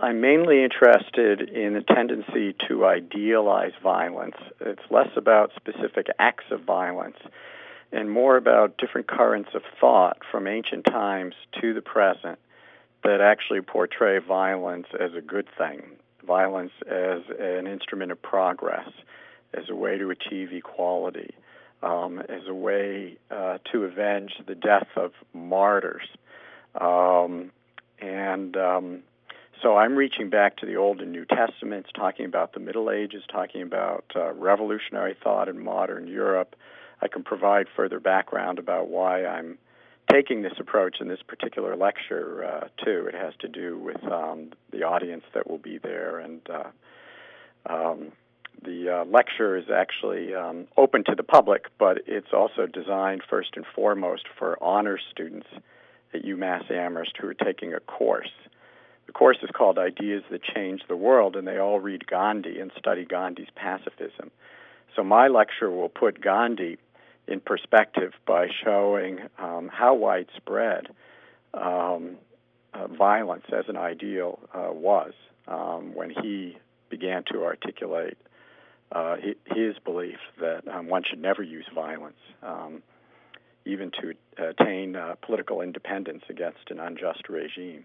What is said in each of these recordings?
I'm mainly interested in the tendency to idealize violence. It's less about specific acts of violence and more about different currents of thought from ancient times to the present that actually portray violence as a good thing, violence as an instrument of progress, as a way to achieve equality, as a way to avenge the death of martyrs. So I'm reaching back to the Old and New Testaments, talking about the Middle Ages, talking about revolutionary thought in modern Europe. I can provide further background about why I'm taking this approach in this particular lecture, too. It has to do with the audience that will be there, and the lecture is actually open to the public, but it's also designed first and foremost for honors students at UMass Amherst who are taking a course. The course is called Ideas That Change the World, and they all read Gandhi and study Gandhi's pacifism. So my lecture will put Gandhi in perspective by showing how widespread violence as an ideal was when he began to articulate his belief that one should never use violence, even to attain political independence against an unjust regime.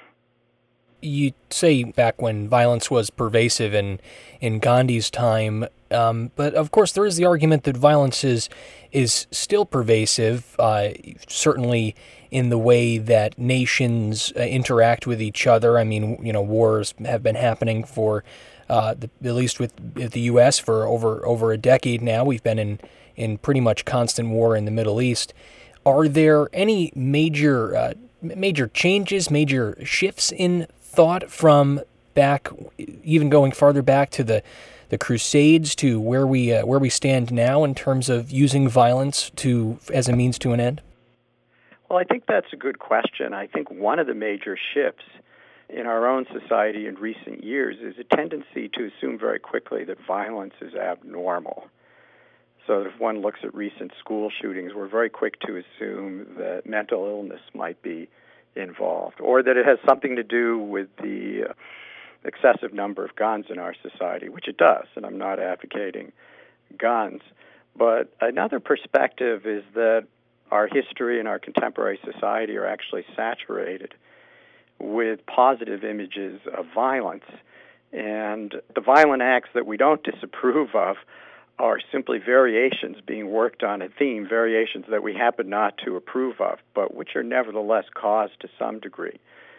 You say back when violence was pervasive in Gandhi's time, but of course there is the argument that violence is still pervasive, certainly in the way that nations interact with each other. I mean, wars have been happening for at least with the U.S. for over a decade now. We've been in pretty much constant war in the Middle East. Are there any major changes, major shifts in thought from back, even going farther back to the Crusades, to where we stand now in terms of using violence as a means to an end? Well, I think that's a good question. I think one of the major shifts in our own society in recent years is a tendency to assume very quickly that violence is abnormal. So if one looks at recent school shootings, we're very quick to assume that mental illness might be involved, or that it has something to do with the excessive number of guns in our society, which it does, and I'm not advocating guns. But another perspective is that our history and our contemporary society are actually saturated with positive images of violence, and the violent acts that we don't disapprove of are simply variations being worked on a theme, variations that we happen not to approve of, but which are nevertheless caused to some degree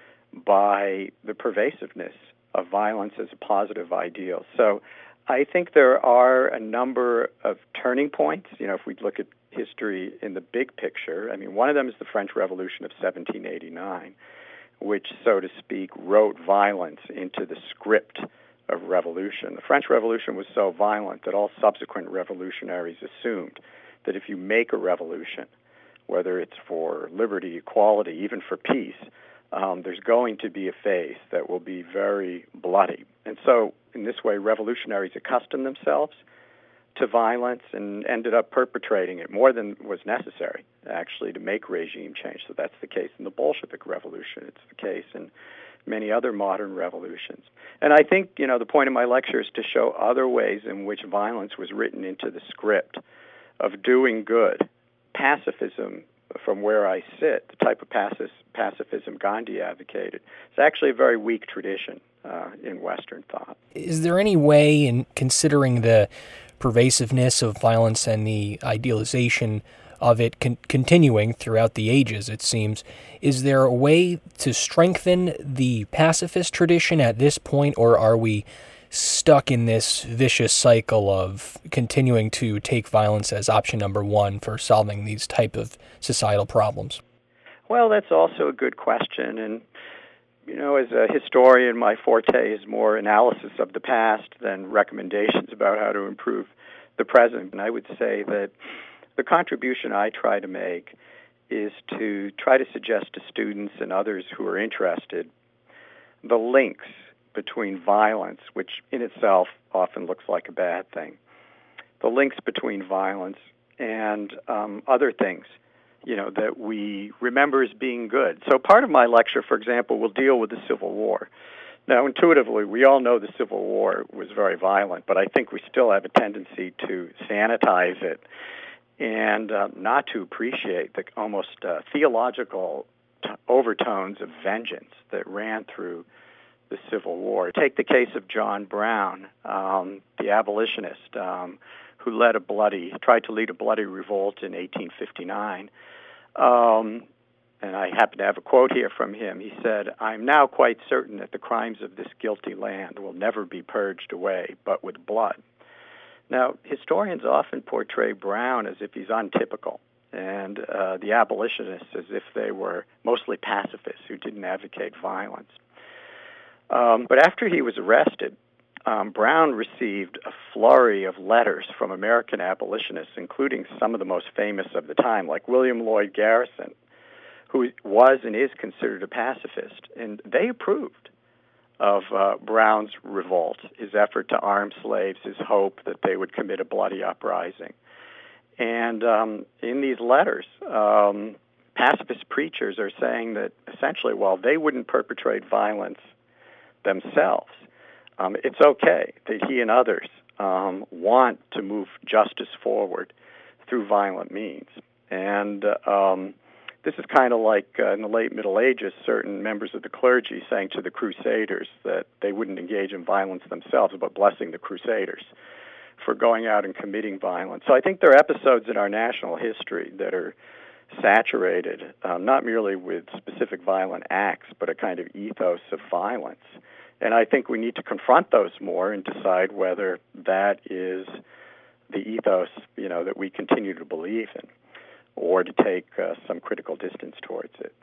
by the pervasiveness of violence as a positive ideal. So I think there are a number of turning points. If we look at history in the big picture, I mean, one of them is the French Revolution of 1789, which, so to speak, wrote violence into the script of revolution. The French Revolution was so violent that all subsequent revolutionaries assumed that if you make a revolution, whether it's for liberty, equality, even for peace, there's going to be a phase that will be very bloody. And so, in this way, revolutionaries accustomed themselves to violence and ended up perpetrating it more than was necessary, actually, to make regime change. So that's the case in the Bolshevik Revolution. It's the case in many other modern revolutions. And I think, the point of my lecture is to show other ways in which violence was written into the script of doing good. Pacifism, from where I sit, the type of pacifism Gandhi advocated, it's actually a very weak tradition in Western thought. Is there any way, in considering the pervasiveness of violence and the idealization of it continuing throughout the ages, it seems, is there a way to strengthen the pacifist tradition at this point, or are we stuck in this vicious cycle of continuing to take violence as option number one for solving these type of societal problems? Well, that's also a good question, and as a historian, my forte is more analysis of the past than recommendations about how to improve the present. And I would say that the contribution I try to make is to try to suggest to students and others who are interested the links between violence, which in itself often looks like a bad thing, the links between violence and other things, that we remember as being good. So part of my lecture, for example, will deal with the Civil War. Now, intuitively, we all know the Civil War was very violent, but I think we still have a tendency to sanitize it and not to appreciate the almost theological overtones of vengeance that ran through the Civil War. Take the case of John Brown, the abolitionist, who tried to lead a bloody revolt in 1859. And I happen to have a quote here from him. He said, "I'm now quite certain that the crimes of this guilty land will never be purged away, but with blood." Now, historians often portray Brown as if he's untypical, and the abolitionists as if they were mostly pacifists who didn't advocate violence. But after he was arrested, Brown received a flurry of letters from American abolitionists, including some of the most famous of the time, like William Lloyd Garrison, who was and is considered a pacifist, and they approved of Brown's revolt, his effort to arm slaves, his hope that they would commit a bloody uprising. And in these letters, pacifist preachers are saying that essentially, while they wouldn't perpetrate violence themselves, it's okay that he and others want to move justice forward through violent means. And this is kind of like in the late Middle Ages, certain members of the clergy saying to the Crusaders that they wouldn't engage in violence themselves, but blessing the Crusaders for going out and committing violence. So I think there are episodes in our national history that are saturated, not merely with specific violent acts, but a kind of ethos of violence. And I think we need to confront those more and decide whether that is the ethos, that we continue to believe in, or to take some critical distance towards it.